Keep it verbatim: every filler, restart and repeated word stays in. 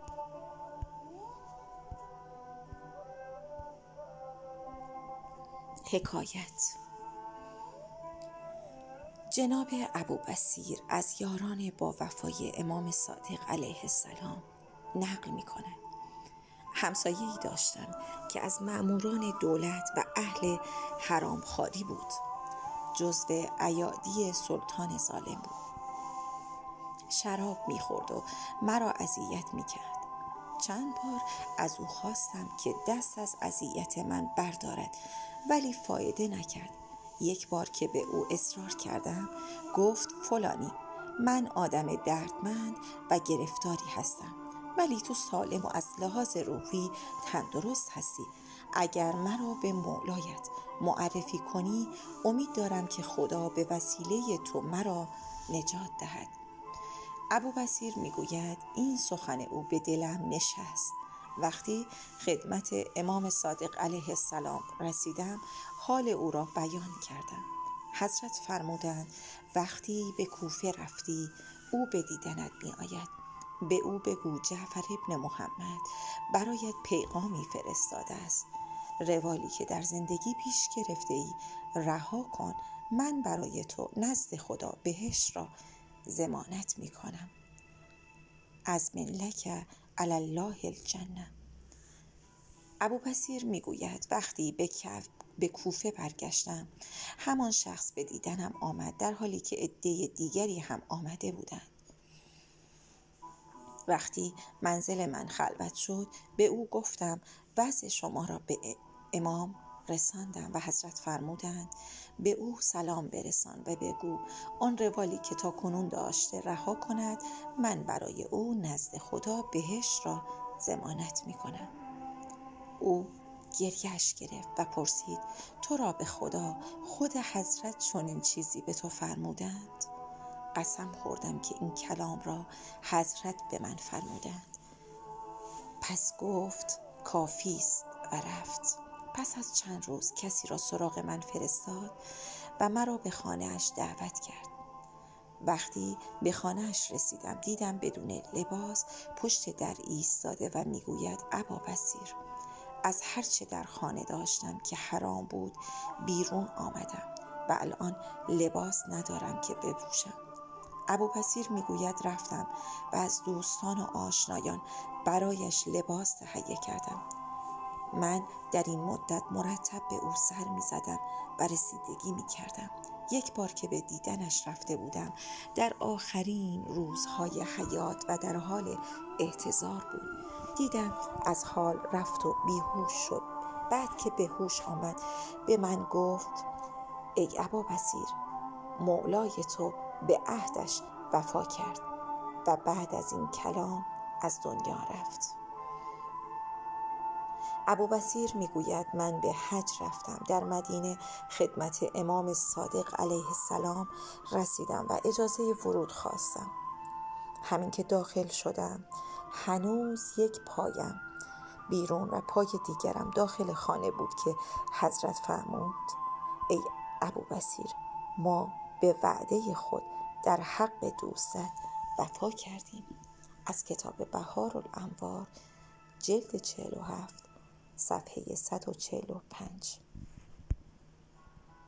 حکایت. جناب ابوبصیر از یاران با وفای امام صادق علیه السلام نقل می کند. همسایه‌ای داشتند که از مأموران دولت و اهل حرامخواری بود. جزو ایادی سلطان ظالم بود. شراب می خورد و مرا اذیت می کرد. چند بار از او خواستم که دست از اذیت من بردارد، ولی فایده نکرد. یک بار که به او اصرار کردم گفت فلانی، من آدم دردمند و گرفتاری هستم، ولی تو سالم و از لحاظ روحی تندرست هستی. اگر مرا به مولایت معرفی کنی امید دارم که خدا به وسیله تو مرا نجات دهد. ابوبصیر میگوید این سخن او به دلم نشست. وقتی خدمت امام صادق علیه السلام رسیدم حال او را بیان کردم. حضرت فرمودند وقتی به کوفه رفتی او به دیدنت می آید. به او بگو جعفر ابن محمد برایت پیغامی فرستاده است. روالی که در زندگی پیش گرفته ای رها کن، من برای تو نزد خدا بهشت را ضمانت می کنم. از لک علی الله الجنه. ابوبصیر می گوید وقتی به کف به کوفه برگشتم همان شخص به دیدنم آمد، در حالی که عده دیگری هم آمده بودند. وقتی منزل من خلوت شد به او گفتم وضع شما را به امام رساندم و حضرت فرمودند به او سلام برسان و بگو آن روالی که تا کنون داشته رها کند، من برای او نزد خدا بهشت را ضمانت می کنم. او گریه‌اش گرفت و پرسید تو را به خدا خود حضرت چنین چیزی به تو فرمودند؟ قسم خوردم که این کلام را حضرت به من فرمودند. پس گفت کافی است و رفت. پس از چند روز کسی را سراغ من فرستاد و مرا به خانه‌اش دعوت کرد. وقتی به خانه‌اش رسیدم دیدم بدون لباس پشت در ایستاده و میگوید ابابصیر، از هر چه در خانه داشتم که حرام بود بیرون آمدم و الان لباس ندارم که بپوشم. ابوبصیر میگوید رفتم و از دوستان و آشنایان برایش لباس تهیه کردم. من در این مدت مرتب به او سر می زدم و رسیدگی می کردم. یک بار که به دیدنش رفته بودم در آخرین روزهای حیات و در حال احتضار بود. دیدم از حال رفت و بیهوش شد. بعد که به هوش آمد به من گفت ای ابابصیر، مولای تو به عهدش وفا کرد و بعد از این کلام از دنیا رفت. ابوبصیر میگوید من به حج رفتم. در مدینه خدمت امام صادق علیه السلام رسیدم و اجازه ورود خواستم. همین که داخل شدم هنوز یک پایم بیرون و پای دیگرم داخل خانه بود که حضرت فرمود ای ابوبصیر، ما به وعده خود در حق دوستت وفا کردیم. از کتاب بهارالانوار جلد چهل و هفت صفحه صد و چهل و پنج.